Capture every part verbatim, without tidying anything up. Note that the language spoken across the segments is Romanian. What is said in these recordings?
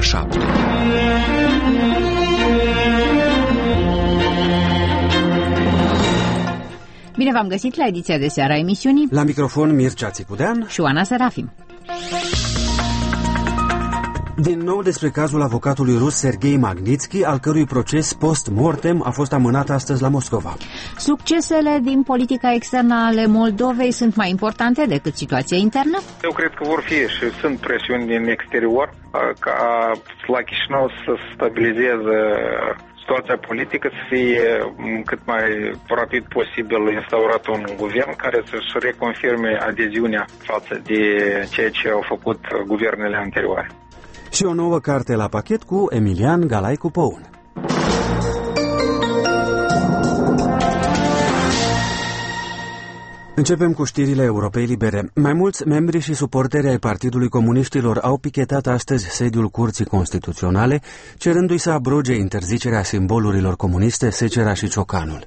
șapte. Bine v-am găsit la ediția de seară a emisiunii. La microfon Mircea Țicudean și Oana Serafim. Din nou despre cazul avocatului rus Serghei Magnitski, al cărui proces post-mortem a fost amânat astăzi la Moscova. Succesele din politica externă ale Moldovei sunt mai importante decât situația internă? Eu cred că vor fi și sunt presiuni din exterior ca la Chișinău să stabilizeze situația politică, să fie cât mai rapid posibil instaurat un guvern care să-și reconfirme adeziunea față de ceea ce au făcut guvernele anterioare. Și o nouă carte la pachet cu Emilian Galaicu Păun. Începem cu știrile Europei Libere. Mai mulți membri și suporteri ai Partidului Comuniștilor au pichetat astăzi sediul Curții Constituționale, cerându-i să abroge interzicerea simbolurilor comuniste, secera și ciocanul.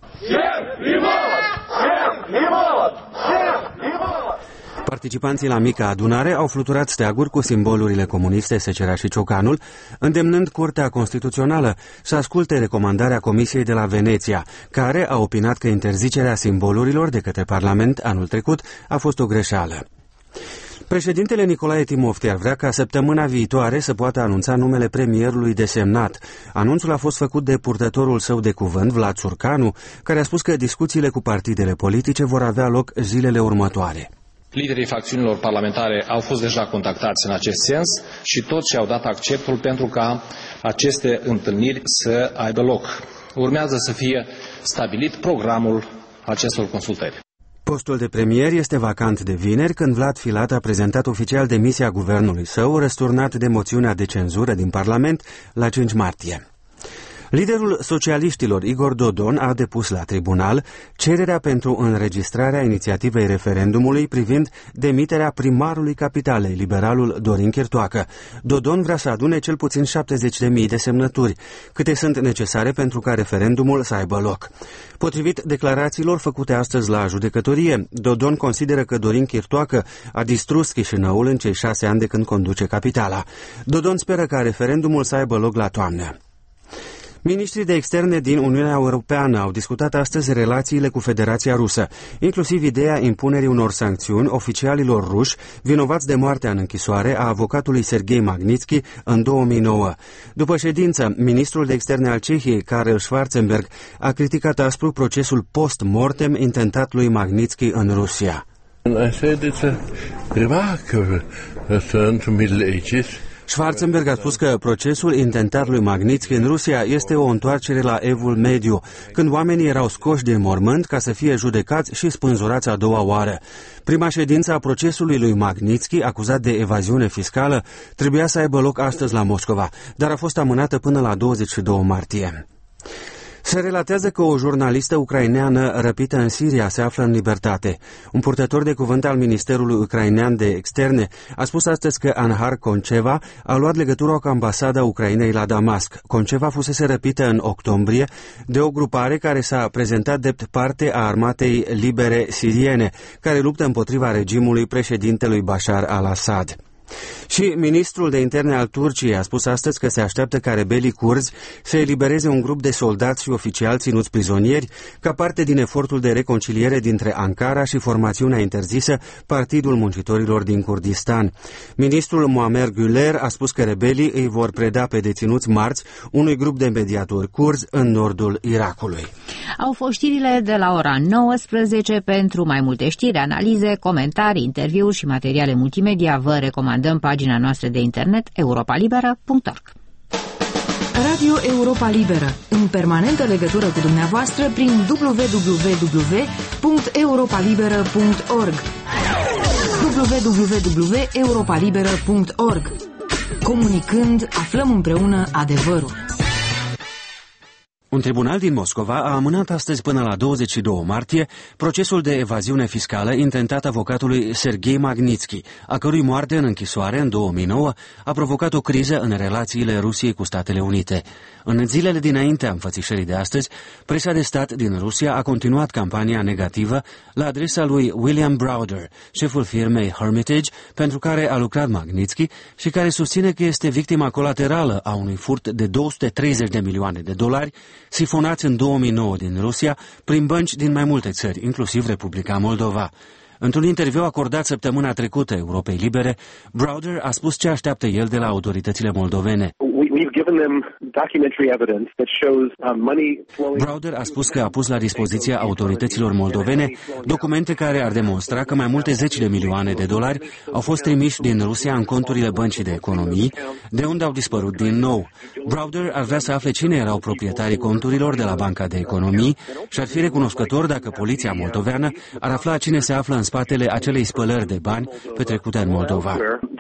Participanții la mica adunare au fluturat steaguri cu simbolurile comuniste, secera și ciocanul, îndemnând Curtea Constituțională să asculte recomandarea Comisiei de la Veneția, care a opinat că interzicerea simbolurilor de către Parlament anul trecut a fost o greșeală. Președintele Nicolae Timofti ar vrea ca săptămâna viitoare să poată anunța numele premierului desemnat. Anunțul a fost făcut de purtătorul său de cuvânt, Vlad Țurcanu, care a spus că discuțiile cu partidele politice vor avea loc zilele următoare. Liderii facțiunilor parlamentare au fost deja contactați în acest sens și toți și-au dat acceptul pentru ca aceste întâlniri să aibă loc. Urmează să fie stabilit programul acestor consultări. Postul de premier este vacant de vineri, când Vlad Filat a prezentat oficial demisia guvernului său, răsturnat de moțiunea de cenzură din Parlament la cinci martie. Liderul socialiștilor Igor Dodon a depus la tribunal cererea pentru înregistrarea inițiativei referendumului privind demiterea primarului capitalei, liberalul Dorin Chirtoacă. Dodon vrea să adune cel puțin șaptezeci de mii de semnături, câte sunt necesare pentru ca referendumul să aibă loc. Potrivit declarațiilor făcute astăzi la judecătorie, Dodon consideră că Dorin Chirtoacă a distrus Chișinăul în cei șase ani de când conduce capitala. Dodon speră ca referendumul să aibă loc la toamnă. Ministrii de externe din Uniunea Europeană au discutat astăzi relațiile cu Federația Rusă, inclusiv ideea impunerii unor sancțiuni oficialilor ruși vinovați de moartea în închisoare a avocatului Serghei Magnitski în două mii nouă. După ședință, ministrul de externe al Cehiei, Karel Schwarzenberg, a criticat aspru procesul post-mortem intentat lui Magnitski în Rusia. Schwarzenberg a spus că procesul intentat lui Magnitski în Rusia este o întoarcere la Evul Mediu, când oamenii erau scoși din mormânt ca să fie judecați și spânzurați a doua oară. Prima ședință a procesului lui Magnitski, acuzat de evaziune fiscală, trebuia să aibă loc astăzi la Moscova, dar a fost amânată până la douăzeci și doi martie. Se relatează că o jurnalistă ucraineană răpită în Siria se află în libertate. Un purtător de cuvânt al Ministerului Ucrainean de Externe a spus astăzi că Anhar Konceva a luat legătura cu ambasada Ucrainei la Damasc. Konceva fusese răpită în octombrie de o grupare care s-a prezentat drept parte a armatei libere siriene, care luptă împotriva regimului președintelui Bashar al-Assad. Și ministrul de interne al Turciei a spus astăzi că se așteaptă ca rebelii curzi să elibereze un grup de soldați și oficiali ținuți prizonieri ca parte din efortul de reconciliere dintre Ankara și formațiunea interzisă Partidul Muncitorilor din Kurdistan. Ministrul Muammer Güler a spus că rebelii îi vor preda pe deținuți marți unui grup de mediatori curzi în nordul Irakului. Au fost știrile de la ora nouăsprezece. Pentru mai multe știri, analize, comentarii, interviuri și materiale multimedia, vă recomandăm pagina noastră de internet europa liberă punct org. Radio Europa Liberă, în permanentă legătură cu dumneavoastră prin w w w punct europa liberă punct org. w w w punct europa liberă punct org. Comunicând, aflăm împreună adevărul. Un tribunal din Moscova a amânat astăzi până la douăzeci și doi martie procesul de evaziune fiscală intentat avocatului Serghei Magnitsky, a cărui moarte în închisoare în două mii nouă a provocat o criză în relațiile Rusiei cu Statele Unite. În zilele dinaintea înfățișării de astăzi, presa de stat din Rusia a continuat campania negativă la adresa lui William Browder, șeful firmei Hermitage, pentru care a lucrat Magnitsky și care susține că este victima colaterală a unui furt de două sute treizeci de milioane de dolari sifonați în două mii nouă din Rusia prin bănci din mai multe țări, inclusiv Republica Moldova. Într-un interviu acordat săptămâna trecută Europei Libere, Browder a spus ce așteaptă el de la autoritățile moldovene. Browder a spus că a pus la dispoziția autorităților moldovene documente care ar demonstra că mai multe zeci de milioane de dolari au fost trimiși din Rusia în conturile băncii de economii, de unde au dispărut din nou. Browder ar vrea să afle cine erau proprietarii conturilor de la Banca de Economii și ar fi recunoscător dacă poliția moldoveană ar afla cine se află în spatele acelei spălări de bani petrecute în Moldova.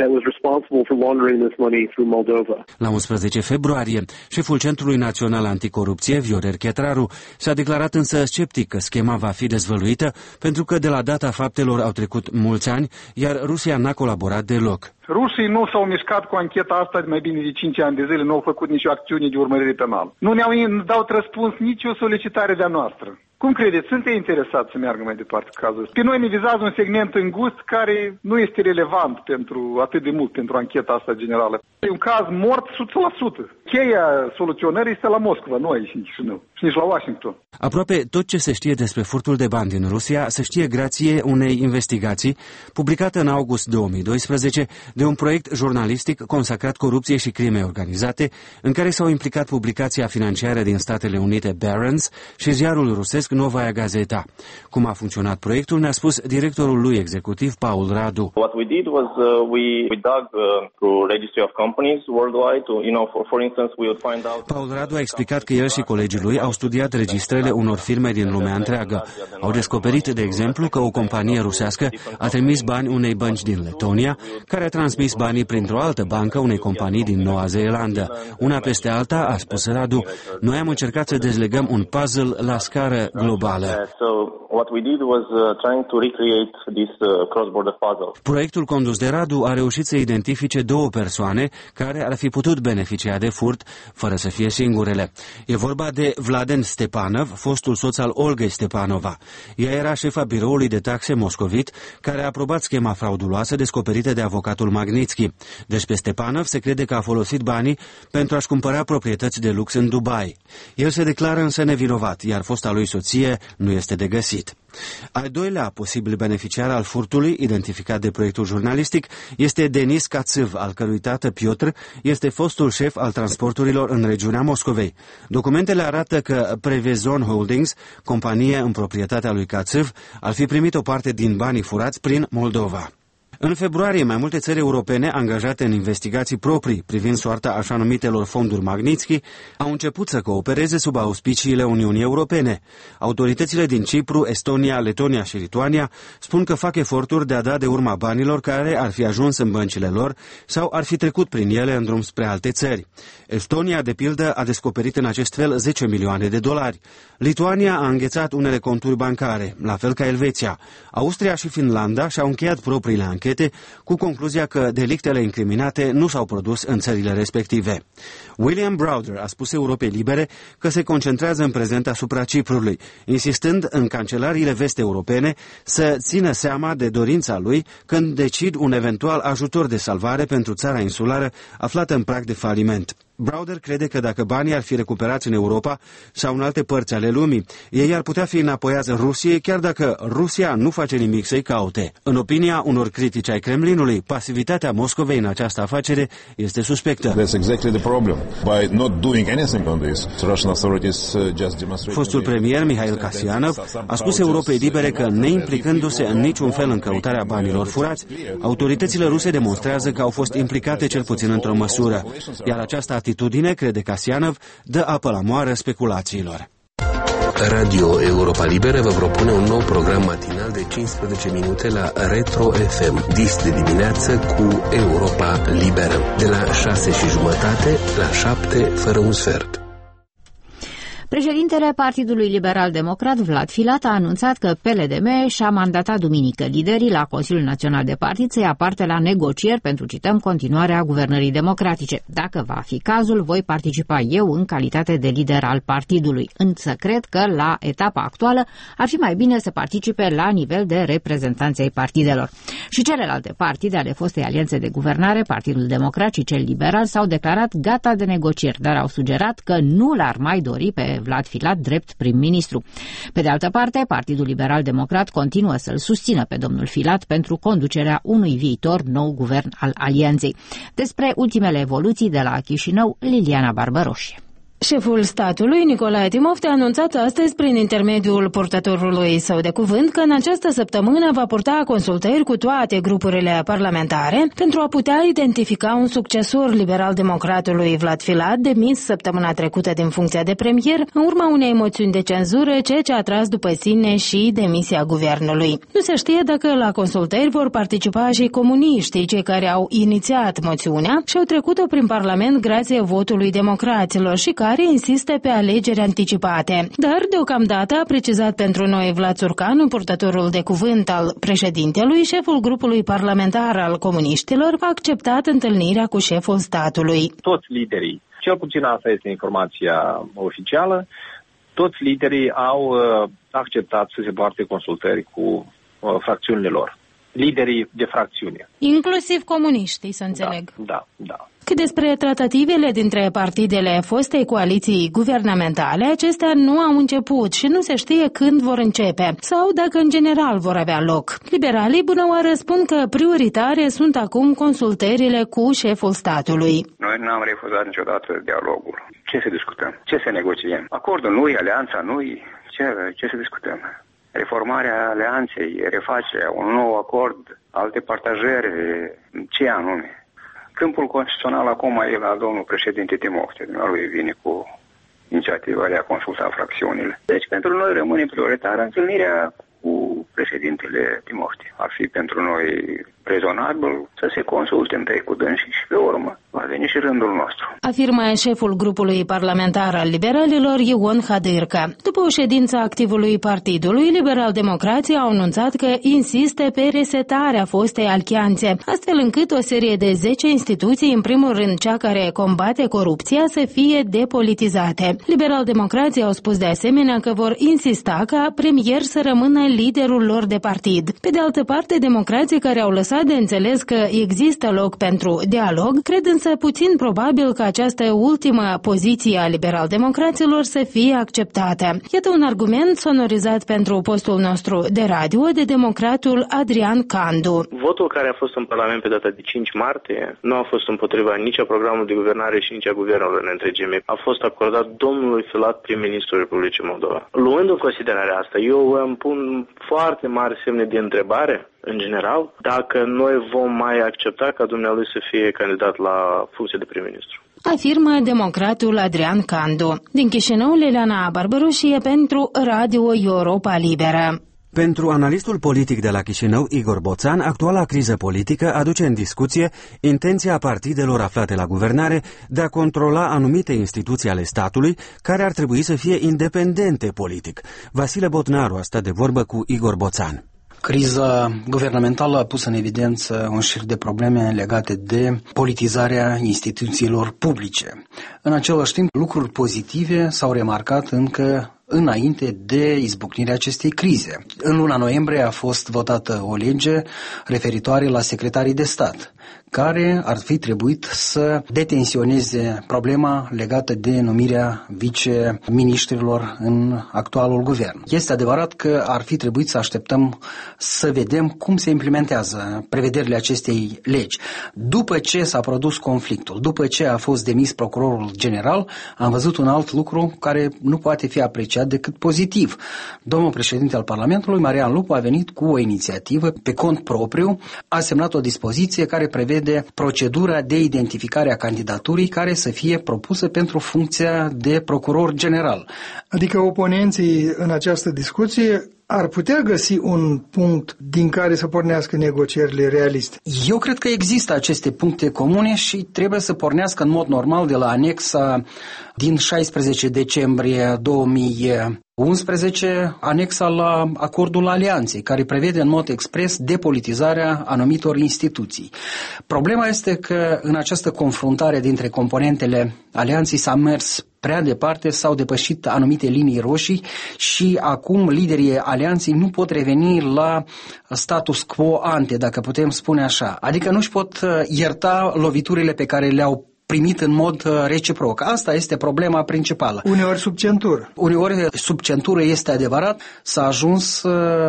La unsprezece februarie, șeful Centrului Național Anticorupție, Viorel Chetraru, s-a declarat însă sceptic că schema va fi dezvăluită pentru că de la data faptelor au trecut mulți ani, iar Rusia n-a colaborat deloc. Rușii nu s-au mișcat cu ancheta asta de mai bine de cinci ani de zile, nu au făcut nicio acțiune de urmărire penală. Nu ne-au dat răspuns nicio solicitare de-a noastră. Cum credeți? Sunt ei interesați să meargă mai departe cazul? Pe noi ne vizează un segment îngust care nu este relevant pentru atât de mult pentru ancheta asta generală. E un caz mort o sută la sută. Cheia soluționării este la Moscova, nu aici în Chișinău și nici la Washington. Aproape tot ce se știe despre furtul de bani din Rusia se știe grație unei investigații publicată în august două mii doisprezece de un proiect jurnalistic consacrat corupției și crimei organizate, în care s-au implicat publicația financiară din Statele Unite Barron's și ziarul rusesc Novaya Gazeta. Cum a funcționat proiectul, ne-a spus directorul lui executiv, Paul Radu. What we did was uh, we, we dug uh, through registry of companies worldwide to, you know, for, for instance, we would find out. Paul Radu a explicat că el și colegii lui au studiat registrele unor firme din lumea întreagă. Au descoperit, de exemplu, că o companie rusească a trimis bani unei bănci din Letonia, care a transmis banii printr-o altă bancă unei companii din Noua Zeelandă. Una peste alta, a spus Radu, noi am încercat să dezlegăm un puzzle la scară globală. Proiectul condus de Radu a reușit să identifice două persoane care ar fi putut beneficia de furt fără să fie singurele. E vorba de Vladen Stepanov, fostul soț al Olgei Stepanova. Ea era șefa biroului de taxe moscovit, care a aprobat schema frauduloasă descoperită de avocatul Magnitsky. Despre Stepanov se crede că a folosit banii pentru a-și cumpăra proprietăți de lux în Dubai. El se declară însă nevinovat, iar fosta lui soție nu este de găsit. Al doilea posibil beneficiar al furtului, identificat de proiectul jurnalistic, este Denis Katsiv, al cărui tată Piotr este fostul șef al transporturilor în regiunea Moscovei. Documentele arată că Prevezon Holdings, companie în proprietatea lui Katsiv, ar fi primit o parte din banii furați prin Moldova. În februarie, mai multe țări europene angajate în investigații proprii privind soarta așa numitelor fonduri Magnitsky au început să coopereze sub auspiciile Uniunii Europene. Autoritățile din Cipru, Estonia, Letonia și Lituania spun că fac eforturi de a da de urma banilor care ar fi ajuns în băncile lor sau ar fi trecut prin ele în drum spre alte țări. Estonia, de pildă, a descoperit în acest fel zece milioane de dolari. Lituania a înghețat unele conturi bancare, la fel ca Elveția. Austria și Finlanda și-au încheiat propriile anchete, cu concluzia că delictele incriminate nu s-au produs în țările respective. William Browder a spus Europei Libere că se concentrează în prezent asupra Ciprului, insistând în cancelariile vest-europene să țină seama de dorința lui când decid un eventual ajutor de salvare pentru țara insulară aflată în prag de faliment. Browder crede că dacă banii ar fi recuperați în Europa sau în alte părți ale lumii, ei ar putea fi înapoiați în Rusie, chiar dacă Rusia nu face nimic să-i caute. În opinia unor critici ai Kremlinului, pasivitatea Moscovei în această afacere este suspectă. Fostul premier Mihail Kasyanov a spus Europei Libere că, neimplicându-se în niciun fel în căutarea banilor furați, autoritățile ruse demonstrează că au fost implicate cel puțin într-o măsură, iar această atitudine, crede Kasyanov, dă apă la moară speculațiilor. Radio Europa Liberă vă propune un nou program matinal de cincisprezece minute la Retro F M. Dis de dimineață cu Europa Liberă. De la șase și jumătate la șapte fără un sfert. Președintele Partidului Liberal Democrat, Vlad Filat, a anunțat că P L D M și-a mandatat duminică liderii la Consiliul Național de Partid să ia parte la negocieri pentru, cităm, continuarea guvernării democratice. Dacă va fi cazul, voi participa eu în calitate de lider al partidului. Însă cred că la etapa actuală ar fi mai bine să participe la nivel de reprezentanți ai partidelor. Și celelalte partide ale fostei alianțe de guvernare, Partidul Democrat și cel Liberal, s-au declarat gata de negocieri, dar au sugerat că nu l-ar mai dori pe Vlad Filat drept prim-ministru. Pe de altă parte, Partidul Liberal Democrat continuă să-l susțină pe domnul Filat pentru conducerea unui viitor nou guvern al alianței. Despre ultimele evoluții de la Chișinău, Liliana Barbaroșie. Șeful statului, Nicolae Timofte, a anunțat astăzi prin intermediul purtătorului său de cuvânt că în această săptămână va purta consultări cu toate grupurile parlamentare pentru a putea identifica un succesor liberal-democratului Vlad Filat, demis săptămâna trecută din funcția de premier, în urma unei moțiuni de cenzură, ceea ce a tras după sine și demisia guvernului. Nu se știe dacă la consultări vor participa și comuniștii, cei care au inițiat moțiunea și au trecut-o prin Parlament grație votului democraților și care care insistă pe alegeri anticipate. Dar, deocamdată, a precizat pentru noi Vlad Țurcanu, purtătorul de cuvânt al președintelui, șeful grupului parlamentar al comuniștilor, a acceptat întâlnirea cu șeful statului. Toți liderii, cel puțin asta este informația oficială, toți liderii au uh, acceptat să se poarte consultări cu uh, fracțiunile lor. Liderii de fracțiune. Inclusiv comuniștii, să înțeleg. Da, da, da. Cât despre tratativele dintre partidele fostei coaliții guvernamentale, acestea nu au început și nu se știe când vor începe sau dacă în general vor avea loc. Liberalii bună oară spun că prioritare sunt acum consultările cu șeful statului. Noi n-am refuzat niciodată dialogul. Ce să discutăm? Ce să negociem? Acordul nu, alianța nu, ce, ce să discutăm? Reformarea alianței, refacerea, un nou acord, alte partajări, ce anume? Câmpul constituțional acum e la domnul președinte Timofte. Lui vine cu inițiativa de a consulta fracțiunile. Deci pentru noi rămâne prioritară întâlnirea cu președintele Timofte. Ar fi pentru noi rezonabil să se consulte întâi cu dânsii și pe urmă va veni și rândul nostru. Afirmă șeful grupului parlamentar al liberalilor, Ion Hadârcă. După o ședință a activului partidului, liberal-democrații au anunțat că insistă pe resetarea fostei alianțe, astfel încât o serie de zece instituții, în primul rând cea care combate corupția, să fie depolitizate. Liberal-democrații au spus de asemenea că vor insista ca premier să rămână liderul lor de partid. Pe de altă parte, democrații care au lăsat de înțeles că există loc pentru dialog, cred însă puțin probabil că această ultimă poziție a liberal-democraților să fie acceptată. Iată un argument sonorizat pentru postul nostru de radio de democratul Adrian Candu. Votul care a fost în Parlament pe data de cinci martie nu a fost împotriva nici a programului de guvernare și nici a guvernului în întregime. A fost acordat domnului Filat, prim-ministrul Republicii Moldova. Luând în considerare asta, eu îmi pun foarte mari semne de întrebare, în general, dacă noi vom mai accepta ca dumnealui să fie candidat la funcție de prim-ministru. Afirmă democratul Adrian Candu. Din Chișinău, Liliana Barbaroșie pentru Radio Europa Liberă. Pentru analistul politic de la Chișinău, Igor Boțan, actuala criză politică aduce în discuție intenția partidelor aflate la guvernare de a controla anumite instituții ale statului care ar trebui să fie independente politic. Vasile Botnaru a stat de vorbă cu Igor Boțan. Criza guvernamentală a pus în evidență un șir de probleme legate de politizarea instituțiilor publice. În același timp, lucruri pozitive s-au remarcat încă înainte de izbucnirea acestei crize. În luna noiembrie a fost votată o lege referitoare la secretarii de stat, care ar fi trebuit să detensioneze problema legată de numirea viceministrilor în actualul guvern. Este adevărat că ar fi trebuit să așteptăm să vedem cum se implementează prevederile acestei legi. După ce s-a produs conflictul, după ce a fost demis procurorul general, am văzut un alt lucru care nu poate fi apreciat decât pozitiv. Domnul președinte al Parlamentului, Marian Lupu, a venit cu o inițiativă pe cont propriu, a semnat o dispoziție care prevede procedura de identificare a candidaturii care să fie propusă pentru funcția de procuror general. Adică oponenții în această discuție ar putea găsi un punct din care să pornească negocierile realiste? Eu cred că există aceste puncte comune și trebuie să pornească în mod normal de la anexa din șaisprezece decembrie două mii unsprezece, anexa la acordul alianței, care prevede în mod expres depolitizarea anumitor instituții. Problema este că în această confruntare dintre componentele alianței s-a mers prea departe, s-au depășit anumite linii roșii și acum liderii alianței nu pot reveni la status quo ante, dacă putem spune așa. Adică nu-și pot ierta loviturile pe care le-au primit în mod reciproc. Asta este problema principală. Uneori sub centură. Uneori sub centură, este adevărat, s-a ajuns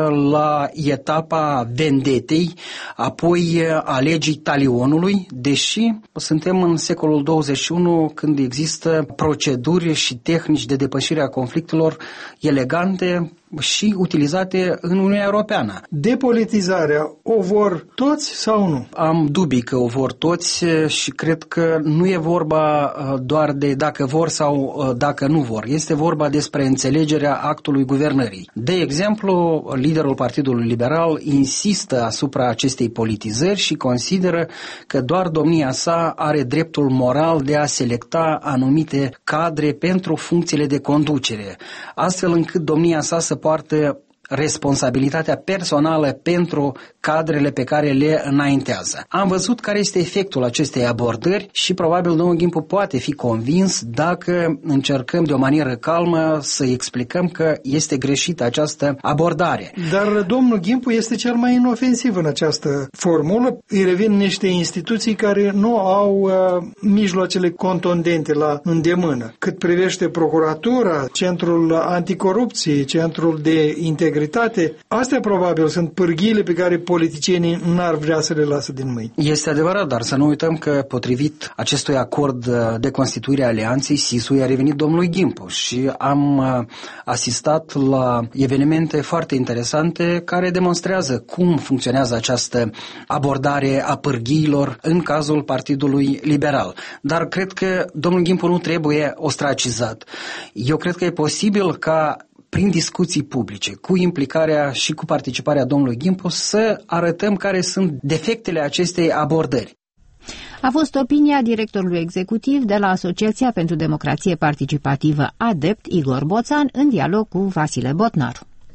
la etapa vendetei, apoi a legii talionului, deși suntem în secolul douăzeci și unu, când există proceduri și tehnici de depășire a conflictelor elegante și utilizate în Uniunea Europeană. Depolitizarea o vor toți sau nu? Am dubii că o vor toți și cred că nu e vorba doar de dacă vor sau dacă nu vor. Este vorba despre înțelegerea actului guvernării. De exemplu, liderul Partidului Liberal insistă asupra acestei politizări și consideră că doar domnia sa are dreptul moral de a selecta anumite cadre pentru funcțiile de conducere, astfel încât domnia sa să poartă responsabilitatea personală pentru cadrele pe care le înaintează. Am văzut care este efectul acestei abordări și probabil domnul Gimpu poate fi convins dacă încercăm de o manieră calmă să explicăm că este greșită această abordare. Dar domnul Gimpu este cel mai inofensiv în această formulă. Îi revin niște instituții care nu au uh, mijloacele contundente la îndemână. Cât privește procuratura, centrul anticorupție, centrul de integritate, astea probabil sunt pârghiile pe care politicienii n-ar vrea să le lasă din mâini. Este adevărat, dar să nu uităm că potrivit acestui acord de constituire a alianței, S I S-ul a revenit domnului Gimpu și am asistat la evenimente foarte interesante care demonstrează cum funcționează această abordare a pârghiilor în cazul Partidului Liberal. Dar cred că domnul Gimpu nu trebuie ostracizat. Eu cred că e posibil ca prin discuții publice, cu implicarea și cu participarea domnului Gimpu, să arătăm care sunt defectele acestei abordări. A fost opinia directorului executiv de la Asociația pentru Democrație Participativă ADEPT, Igor Boțan, în dialog cu Vasile Botnar.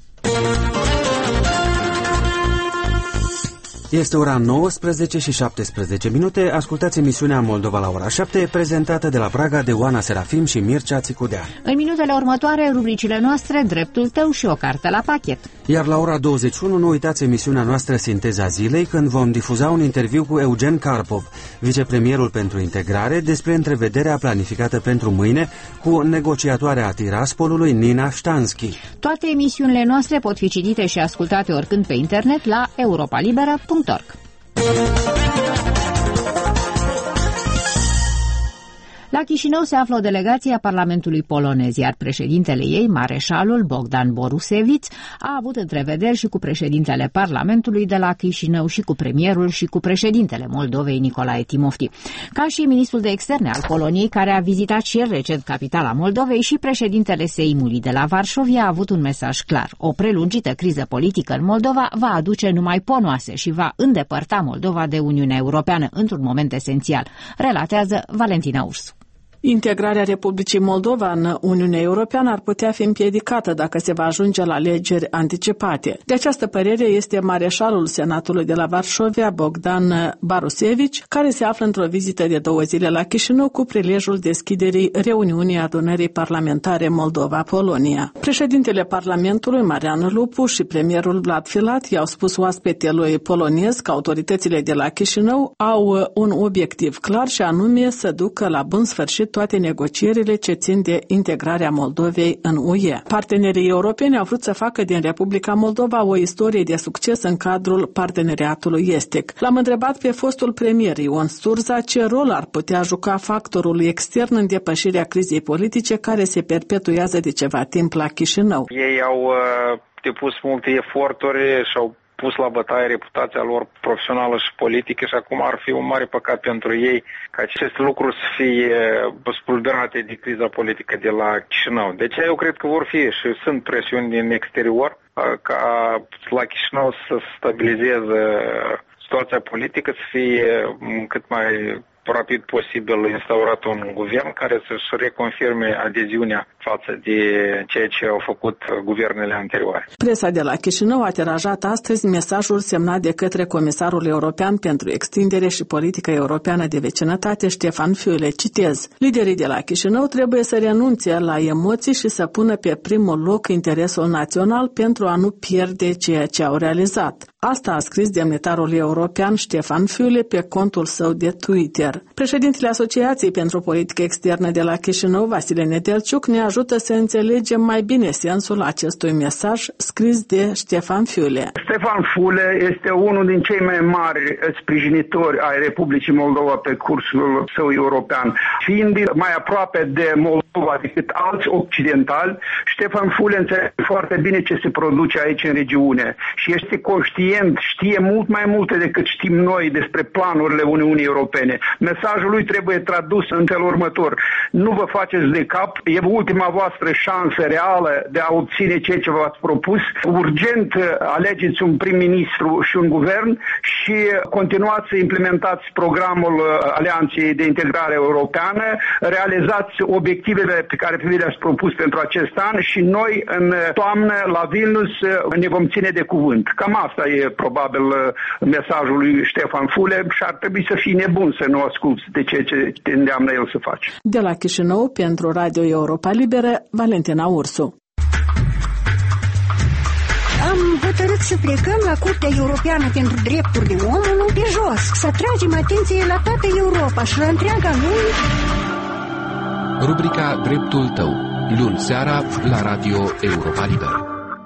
Este ora nouăsprezece și șaptesprezece minute. Ascultați emisiunea Moldova la ora șapte, prezentată de la Praga de Oana Serafim și Mircea Țicudea. În minutele următoare, rubricile noastre, Dreptul tău și o carte la pachet. Iar la ora douăzeci și unu nu uitați emisiunea noastră Sinteza Zilei, când vom difuza un interviu cu Eugen Karpov, vicepremierul pentru integrare, despre întrevederea planificată pentru mâine cu negociatoarea Tiraspolului Nina Ștanski. Toate emisiunile noastre pot fi citite și ascultate oricând pe internet la europa liberă punct org. La Chișinău se află o delegație a Parlamentului polonez, iar președintele ei, mareșalul Bogdan Borusevic, a avut întrevederi și cu președintele Parlamentului de la Chișinău și cu premierul și cu președintele Moldovei, Nicolae Timofti. Ca și ministrul de externe al Poloniei, care a vizitat și el recent capitala Moldovei, și președintele Seimului de la Varșovia a avut un mesaj clar. O prelungită criză politică în Moldova va aduce numai ponoase și va îndepărta Moldova de Uniunea Europeană într-un moment esențial, relatează Valentina Ursu. Integrarea Republicii Moldova în Uniunea Europeană ar putea fi împiedicată dacă se va ajunge la alegeri anticipate. De această părere este mareșalul Senatului de la Varșovia, Bogdan Borusevic, care se află într-o vizită de două zile la Chișinău cu prilejul deschiderii reuniunii adunării parlamentare Moldova-Polonia. Președintele Parlamentului, Marian Lupu, și premierul Vlad Filat i-au spus oaspetelui polonez că autoritățile de la Chișinău au un obiectiv clar și anume să ducă la bun sfârșit toate negocierile ce țin de integrarea Moldovei în U E. Partenerii europeni au vrut să facă din Republica Moldova o istorie de succes în cadrul parteneriatului estic. L-am întrebat pe fostul premier Ion Sturza ce rol ar putea juca factorul extern în depășirea crizei politice care se perpetuează de ceva timp la Chișinău. Ei au uh, depus multe eforturi și au pus la bătaie reputația lor profesională și politică și acum ar fi un mare păcat pentru ei ca aceste lucruri să fie spulberate de criza politică de la Chișinău. Deci eu cred că vor fi și sunt presiuni din exterior ca la Chișinău să stabilizeze situația politică, să fie cât mai rapid posibil instaurat un guvern care să-și reconfirme adeziunea față de ceea ce au făcut guvernele anterioare. Presa de la Chișinău a tirajat astăzi mesajul semnat de către Comisarul European pentru Extindere și Politica Europeană de Vecinătate, Ștefan Füle. Citez: liderii de la Chișinău trebuie să renunțe la emoții și să pună pe primul loc interesul național pentru a nu pierde ceea ce au realizat. Asta a scris demnitarul european Ștefan Füle pe contul său de Twitter. Președintele Asociației pentru Politică Externă de la Chișinău, Vasile Nedelciuc, ne ajută să înțelegem mai bine sensul acestui mesaj scris de Ștefan Füle. Ștefan Füle este unul din cei mai mari sprijinitori ai Republicii Moldova pe cursul său european. Fiind mai aproape de Moldova decât alți occidentali, Ștefan Füle înțelege foarte bine ce se produce aici în regiune și este conștient, știe mult mai multe decât știm noi despre planurile Uniunii Europene. Mesajul lui trebuie tradus în felul următor: nu vă faceți de cap, e ultima voastră șansă reală de a obține ceea ce v-ați propus. Urgent alegeți un prim-ministru și un guvern și continuați să implementați programul Alianței de Integrare Europeană, realizați obiectivele pe care vi le-ați propus pentru acest an și noi în toamnă la Vilnius ne vom ține de cuvânt. Cam asta e probabil mesajul lui Ștefan Füle și ar trebui să fii nebun să nu asculți de ceea ce te îndeamnă el să faci. De la Chișinău, pentru Radio Europa Liberă, Valentina Ursu. Am hotărât să plecăm la Curtea Europeană pentru Drepturile Omului pe jos, să tragem atenție la toată Europa și la întreaga lume. Rubrica Dreptul tău, luni seara la Radio Europa Liberă.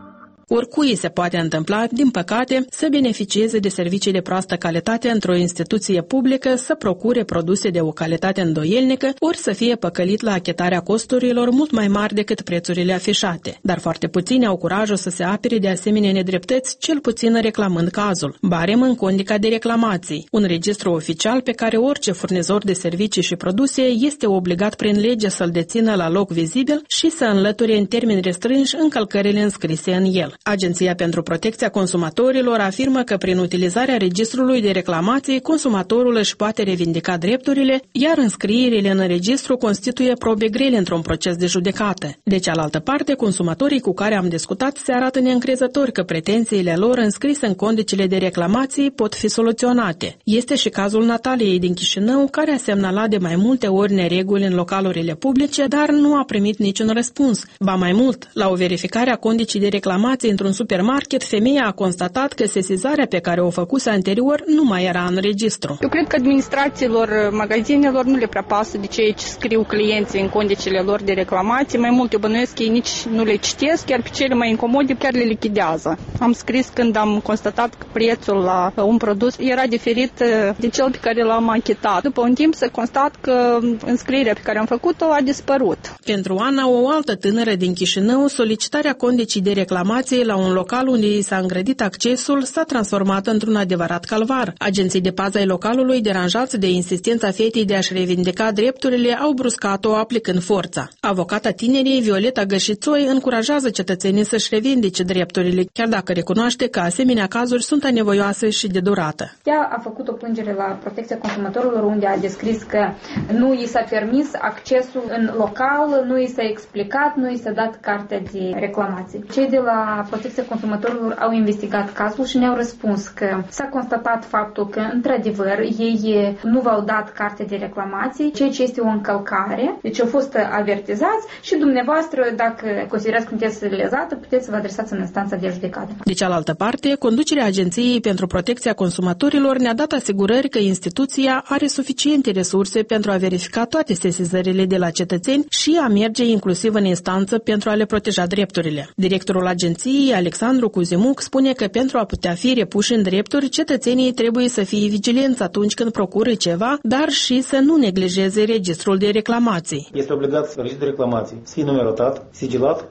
Oricui se poate întâmpla, din păcate, să beneficieze de servicii de proastă calitate într-o instituție publică, să procure produse de o calitate îndoielnică, ori să fie păcălit la achitarea costurilor mult mai mari decât prețurile afișate. Dar foarte puțini au curajul să se apere de asemenea nedreptăți, cel puțin reclamând cazul. Barem în condica de reclamații, un registru oficial pe care orice furnizor de servicii și produse este obligat prin lege să-l dețină la loc vizibil și să înlăture în termeni restrânși încălcările înscrise în el. Agenția pentru Protecția Consumatorilor afirmă că prin utilizarea registrului de reclamații, consumatorul își poate revindica drepturile, iar înscrierile în registru constituie probe grele într-un proces de judecată. De cealaltă parte, consumatorii cu care am discutat se arată neîncrezători că pretențiile lor înscrise în condicile de reclamații pot fi soluționate. Este și cazul Nataliei din Chișinău, care a semnalat de mai multe ori nereguli în localurile publice, dar nu a primit niciun răspuns. Ba mai mult, la o verificare a condicii de reclamații într-un supermarket, femeia a constatat că sesizarea pe care o făcuse anterior nu mai era în registru. Eu cred că administrațiilor magazinelor nu le prea pasă de ceea ce scriu clienții în condicile lor de reclamații. Mai mult, eu bănuiesc că ei nici nu le citesc, chiar pe cele mai incomode chiar le lichidează. Am scris când am constatat că prețul la un produs era diferit de cel pe care l-am achitat. După un timp se constat că înscrierea pe care am făcut-o a dispărut. Pentru Ana, o altă tânără din Chișinău, solicitarea condicii de reclamație la un local unde i s-a îngrădit accesul s-a transformat într-un adevărat calvar. Agenții de pază ai localului, deranjați de insistența fetei de a-și revindica drepturile, au bruscat-o aplicând forța. Avocata tinerii, Violeta Gășițoi, încurajează cetățenii să-și revindice drepturile, chiar dacă recunoaște că asemenea cazuri sunt anevoioase și de durată. Ea a făcut o plângere la Protecția Consumatorilor, unde a descris că nu i s-a permis accesul în local, nu i s-a explicat, nu i s-a dat cartea de reclamații. Cei de la Protecția Consumatorilor au investigat cazul și ne-au răspuns că s-a constatat faptul că, într-adevăr, ei nu v-au dat carte de reclamații, ceea ce este o încălcare, deci au fost avertizați și dumneavoastră, dacă considerați că sunteți lezată, puteți să vă adresați în instanța de judecată. De cealaltă parte, conducerea Agenției pentru Protecția Consumatorilor ne-a dat asigurări că instituția are suficiente resurse pentru a verifica toate sesizările de la cetățeni și a merge inclusiv în instanță pentru a le proteja drepturile. Directorul agenției, Alexandru Cuzimuc, spune că pentru a putea fi repuși în drepturi, cetățenii trebuie să fie vigilenți atunci când procură ceva, dar și să nu neglijeze registrul de reclamații. Este obligat registrul de reclamații să fie numerotat, sigilat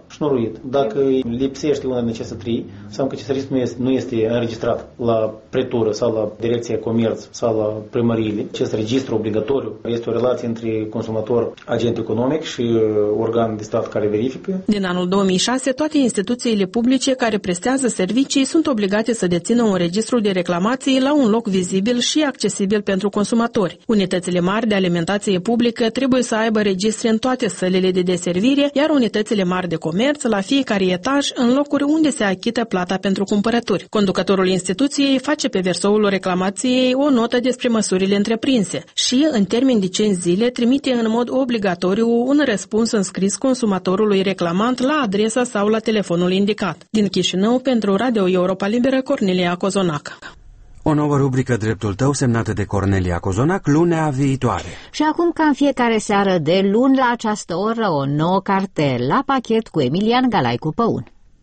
șnuruit. Dacă lipsește una din aceste trei, înseamnă că acest registru nu este, nu este înregistrat la pretură sau la Direcția Comerț sau la primăriile. Acest registru obligatoriu este o relație între consumator, agent economic și organ de stat care verifică. Din anul două mii șase, toate instituțiile publice care prestează servicii sunt obligate să dețină un registru de reclamații la un loc vizibil și accesibil pentru consumatori. Unitățile mari de alimentație publică trebuie să aibă registre în toate sălile de deservire, iar unitățile mari de comerț la fiecare etaj în locuri unde se achită plata pentru cumpărături. Conducătorul instituției face pe versoul reclamației o notă despre măsurile întreprinse și, în termen de cinci zile, trimite în mod obligatoriu un răspuns înscris consumatorului reclamant la adresa sau la telefonul indicat. Din Chișinău, pentru Radio Europa Liberă, Cornelia Cozonac. O nouă rubrică Dreptul tău, semnată de Cornelia Cozonac, lunea viitoare. Și acum, ca în fiecare seară de luni la această oră, o nouă carte la pachet cu Emilian Galaicu Păun.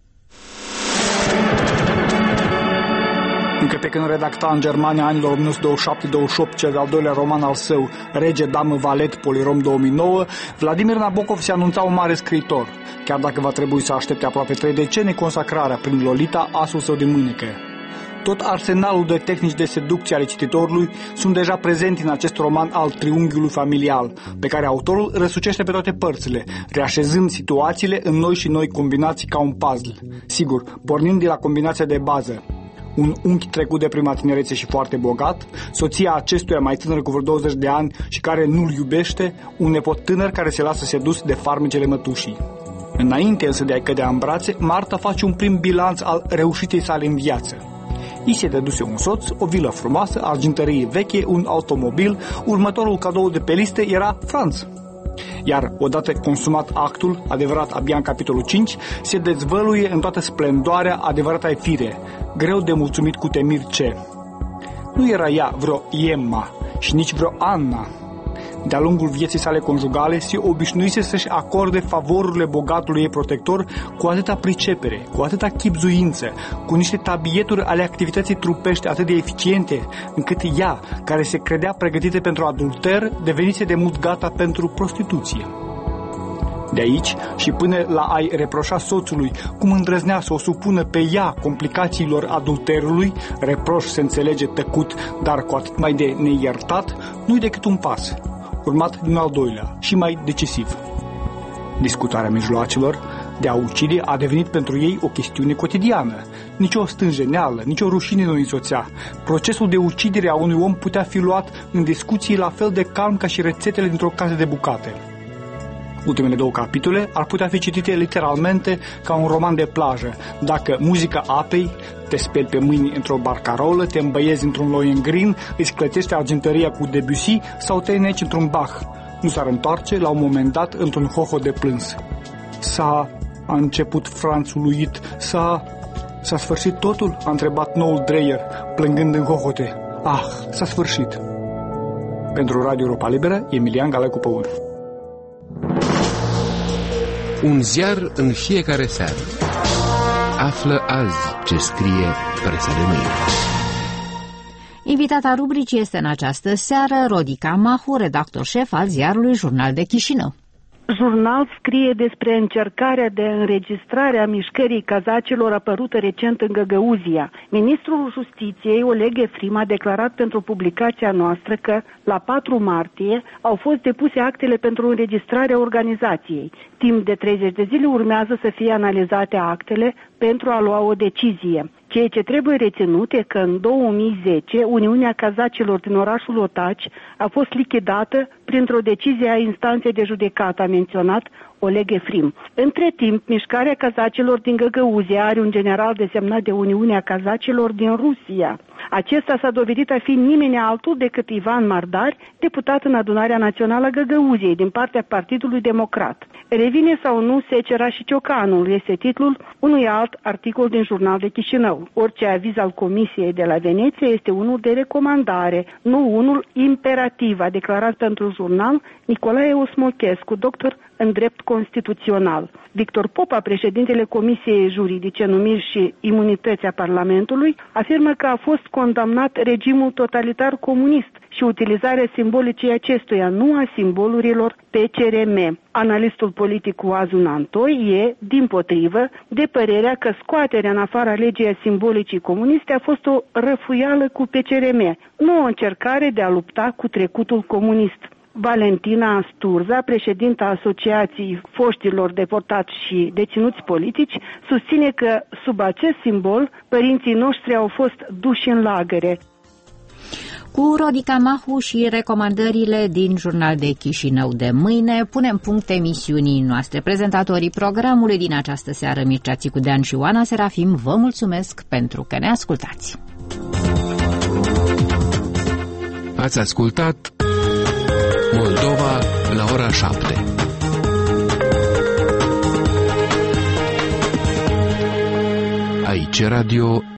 Încă pe când redacta în Germania anilor o mie nouă sute douăzeci și șapte douăzeci și opt cel de-al doilea roman al său, Rege, Damă, Valet, Polirom două mii nouă, Vladimir Nabokov se anunța un mare scriitor, chiar dacă va trebui să aștepte aproape trei decenii consacrarea prin Lolita, asul său de mânecă. Tot arsenalul de tehnici de seducție ale cititorului sunt deja prezenti în acest roman al triunghiului familial, pe care autorul răsucește pe toate părțile, reașezând situațiile în noi și noi combinații ca un puzzle. Sigur, pornind de la combinația de bază. Un unchi trecut de prima tinerețe și foarte bogat, soția acestuia mai tânără cu vreo douăzeci de ani și care nu-l iubește, un nepot tânăr care se lasă sedus de farmecele mătușii. Înainte însă de a-i cădea în brațe, Marta face un prim bilanț al reușitei sale în viață. I se dăduse un soț, o vilă frumoasă, argintărie veche, un automobil, următorul cadou de pe listă era Franz. Iar odată consumat actul, adevărat abia în capitolul cinci, se dezvăluie în toată splendoarea adevăratei fire, greu de mulțumit cu temir ce. Nu era ea vreo Emma și nici vreo Anna. De-a lungul vieții sale conjugale se obișnuise să-și acorde favorurile bogatului ei protector cu atâta pricepere, cu atâta chibzuință, cu niște tabieturi ale activității trupești atât de eficiente, încât ea, care se credea pregătită pentru adulter, devenise de mult gata pentru prostituție. De aici și până la a-i reproșa soțului cum îndrăznea să o supună pe ea complicațiilor adulterului, reproș se înțelege tăcut, dar cu atât mai de neiertat, nu-i decât un pas, urmat din al doilea și mai decisiv. Discutarea mijloacelor de a ucide a devenit pentru ei o chestiune cotidiană. Nici o stânjeneală, nici o rușine nu însoțea. Procesul de ucidere a unui om putea fi luat în discuții la fel de calm ca și rețetele dintr-o casă de bucate. Ultimele două capitole ar putea fi citite literalmente ca un roman de plajă, dacă muzica apei, te speli pe mâini într-o barcarolă, te îmbăiezi într-un Lohengrin, îți clătește argintăria cu Debussy sau te înneci într-un Bach. Nu s-ar întoarce la un moment dat într-un hoho de plâns. S-a a început Franz uluit, s-a... S-a sfârșit totul? A întrebat noul Dreyer, plângând în hohote. Ah, s-a sfârșit. Pentru Radio Europa Liberă, Emilian Galaicu Păun. Un ziar în fiecare seară. Află azi ce scrie presa de mâine. Invitata rubricii este în această seară Rodica Mahu, redactor șef al ziarului Jurnal de Chișinău. Jurnal scrie despre încercarea de înregistrare a mișcării cazacilor apărută recent în Găgăuzia. Ministrul Justiției, Oleg Efrim, a declarat pentru publicația noastră că la patru martie au fost depuse actele pentru înregistrarea organizației. Timp de treizeci de zile urmează să fie analizate actele pentru a lua o decizie. Ceea ce trebuie reținut e că în două mii zece Uniunea Cazacilor din orașul Otaci a fost lichidată printr-o decizie a instanței de judecată, a menționat Oleg Efrim. Între timp, mișcarea cazacilor din Găgăuzia are un general desemnat de Uniunea Cazacilor din Rusia. Acesta s-a dovedit a fi nimeni altul decât Ivan Mardar, deputat în Adunarea Națională a Găgăuziei din partea Partidului Democrat. Revine sau nu secera și ciocanul, este titlul unui alt articol din Jurnal de Chișinău. Orice aviz al Comisiei de la Veneția este unul de recomandare, nu unul imperativ, a declarat pentru Jurnal Nicolae Osmochescu, doctor în drept constituțional. Victor Popa, președintele Comisiei Juridice, Numiri și Imunități a Parlamentului, afirmă că a fost condamnat regimul totalitar comunist și utilizarea simbolicii acestuia, nu a simbolurilor P C R M. Analistul politic Oazu Nantoi e, dimpotrivă, de părerea că scoaterea în afara legii a simbolicii comuniste a fost o răfuială cu P C R M, nu o încercare de a lupta cu trecutul comunist. Valentina Sturza, președinta Asociației Foștilor Deportați și Deținuți Politici, susține că sub acest simbol părinții noștri au fost duși în lagăre. Cu Rodica Mahu și recomandările din Jurnal de Chișinău de mâine, punem punct emisiunii noastre. Prezentatorii programului din această seară, Mircea Țicudean și Oana Serafim, vă mulțumesc pentru că ne ascultați. Ați ascultat Moldova la ora șapte. Aici Radio